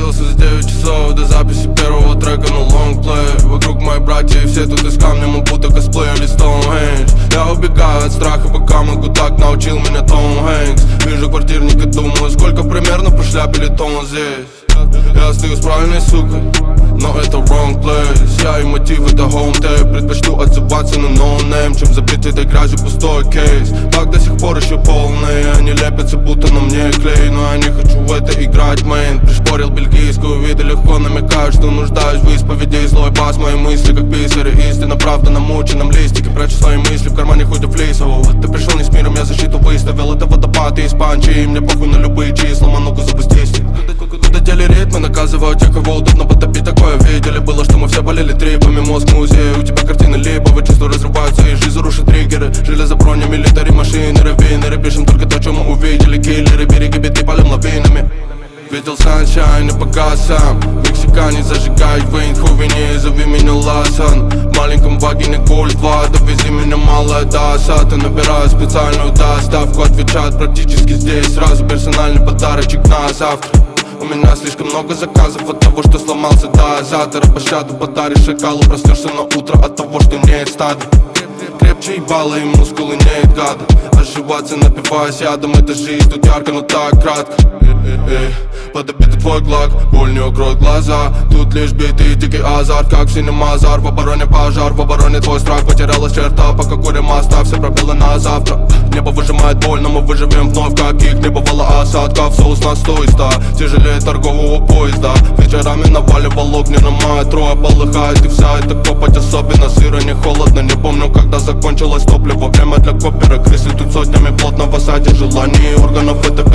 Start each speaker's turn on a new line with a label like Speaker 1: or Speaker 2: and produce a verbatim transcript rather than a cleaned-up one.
Speaker 1: Трудился за девять часов до записи первого трека на лонгплей. Вокруг мои братья и все тут из камня, мы будто косплеили Стоунхендж. Я убегаю от страха, пока могу, так научил меня Том Хэнкс. Вижу квартирник и думаю, сколько примерно прошляпили тон здесь. Я стою с правильной сукой, но это wrong place. Я и мотив это home tape. Предпочту отзываться на no name, чем забить этой грязью пустой кейс. Так до сих пор еще полные, они лепятся будто на мне клей. Но я не хочу в это играть, мейн. Пришпорил бельгийскую, виды легко намекают, что нуждаюсь в исповеди. Злой бас, мои мысли как писари. Истина, правда на мученом листике. Прячу свои мысли в кармане хоть и флисового. Ты пришел не с миром, я защиту выставил. Это водопад из панчи, и мне похуй на любые числа. Мануку запустись. Куда дели ритмы, наказывают тех, кого удобно потопить. Такое видели, было, что мы все болели трипами. Мозг музей, у тебя картины липовые. Чувства разрываются и жизнь рушит триггеры. Железо, броня, милитари, машины, раввинеры. Пишем только то, что мы увидели. Киллеры, береги биты, палим лавинами. Видел саншайн и погас сам. Мексиканец зажигает вейн, хувени, зови меня Ласан. В маленьком вагине Гольд два, довези меня малая до Сата. Набираю специальную доставку, отвечают практически здесь. Сразу персональный подарочек на завтра. У меня слишком много заказов от того, что сломался дозатор. Пощаду подаришь шакалу, проснешься на утро от того, что нет стада. Крепче ебало и мускулы нет гада. Ошибаться, напиваясь ядом, это жизнь тут ярко, но так кратко. Под обиду твой глак, боль не укроет глаза. Тут лишь битый дикий азарт, как в синемазар. В обороне пожар, в обороне твой страх. Потерялась черта, пока курим, оставь все пробелы на завтра. Небо выжимает боль, но мы выживем вновь, каких не бывало осадков. Соус на сто и ста, тяжелее торгового поезда. Вечерами наваливал огненным метро, полыхает и вся эта копоть. Особенно сыро, не холодно, не помню, когда закончилось топливо. Время для копера, крысы тут сотнями плотно в осаде. Желаний органов это